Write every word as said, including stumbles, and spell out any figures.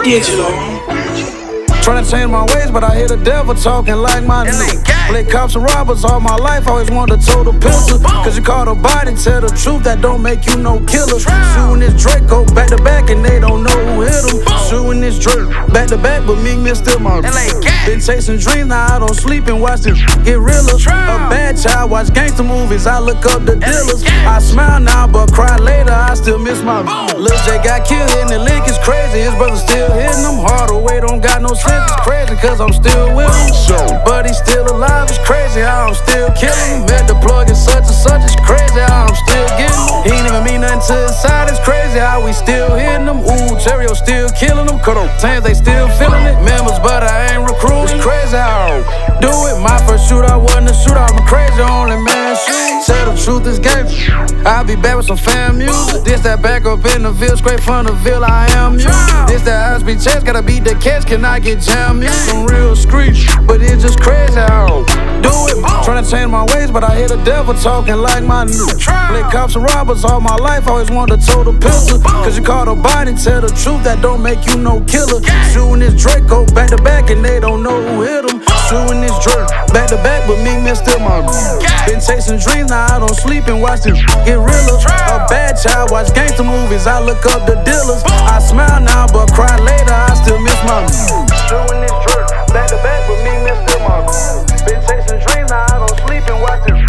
digital. Trying to change my ways, but I hear the devil talking like my nigga. Play cops and robbers all my life, always wanted to tote a pistol. Cause you caught a body, tell the truth, that don't make you no killer. Shooting this Draco back to back and they don't know who hit him. Shooting this Drake back to back, but me miss still my been chasing dreams, now I don't sleep and watch this get realer. A bad child, watch gangster movies, I look up the dealers. I smile now, but cry later, I still miss my Lil J got killed, hitting the lick is crazy. His brother still hitting him hard away, don't got no sense. It's crazy cause I'm still with him, but he's still alive. It's crazy how I'm still killing him. Met the plug and such and such. It's crazy how I'm still getting him. He ain't even mean nothing to his side. It's crazy how we still hitting him. Ooh, Cheerio still killing them. Cut on tans, they still feeling it. Members, but I ain't recruiting. It's crazy how I do it. My first shootout wasn't a shootout. I'm crazy, only man shoot. Tell the truth, this game. I'll be back with some fan music. This that back up in the Ville, straight from the Ville. I am you. This that high speed chase, gotta beat the catch. Can I get jam music? Some real screech, but it's just crazy how do it. Trying to change my ways, but I hear the devil talking like my nigga. Play cops and robbers all my life, always wanted to tote a pistol. Cause you caught a body, tell the truth, that don't make you no killer. Shooting this Draco back to back and they don't know who hit him. Shooting this Drake back to back, but me miss still my been chasing dreams, now I don't sleep and watch this get realer. A bad child, watch gangster movies, I look up the dealers. I smile now, but cry later, I still miss my Shooting this Drake back to back, but me miss still my been chasing dreams, now I don't sleep and watch this